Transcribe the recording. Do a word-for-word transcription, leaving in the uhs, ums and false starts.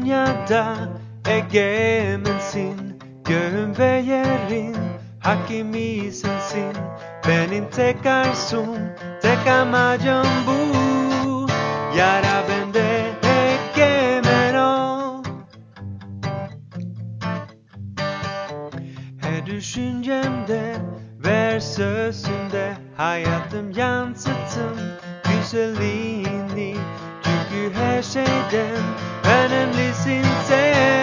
dünyada egemensin. Göğün ve yerin hakimi sensin. Benim tek arzum, tek amacım bu. Yara bende egemen ol. Her düşüncemde, ver sözünde, hayatım yansıtım güzelliğini. Çünkü her şeyden önemlisin sen.